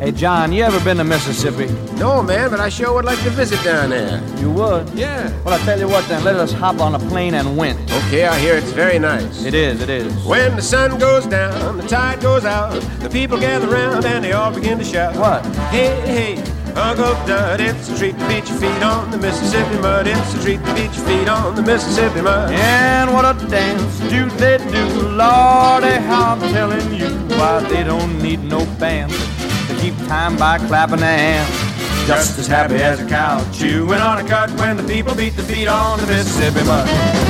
Hey, John, you ever been to Mississippi? No, man, but I sure would like to visit down there. You would? Yeah. Well, I tell you what then, let us hop on a plane and went. Okay, I hear it's very nice. It is, it is. When the sun goes down, the tide goes out, the people gather around and they all begin to shout. What? Hey, hey, Uncle Dud, it's a treat to beat your feet on the Mississippi mud. It's a treat to beat your feet on the Mississippi mud. And what a dance do they do, Lordy, how I'm telling you, why they don't need no band to keep time by clapping their hands. Just as happy as a cow chewing on a cud when the people beat the feet on the Mississippi mud.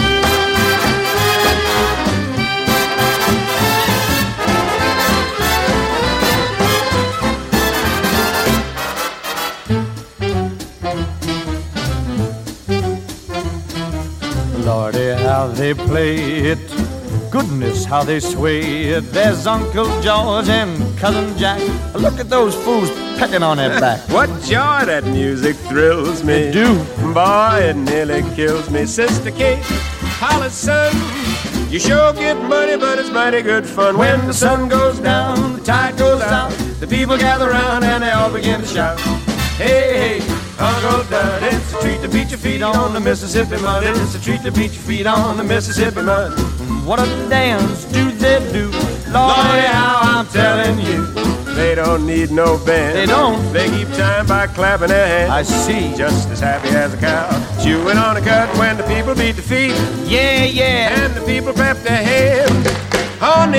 Lordy, how they play it. Goodness, how they sway it. There's Uncle George and Cousin Jack. Look at those fools pecking on their back. What joy that music thrills me. It do. Boy, it nearly kills me. Sister Kate, holla, son, you sure get money, but it's mighty good fun. When the sun goes down, the tide goes out, the people gather around and they all begin to shout. Hey, hey, Uncle Dud, it's a treat to beat your feet on the Mississippi mud. It's a treat to beat your feet on the Mississippi mud. What a dance do they do, Lordy, how I'm telling you. They don't need no band. They don't. They keep time by clapping their hands. I see. Just as happy as a cow chewing on a cud when the people beat the feet. Yeah, yeah. And the people clap their hands on the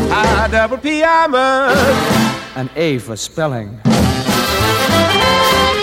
M-I-double-S-I-double-S-I-double-P-I mud. An A for spelling.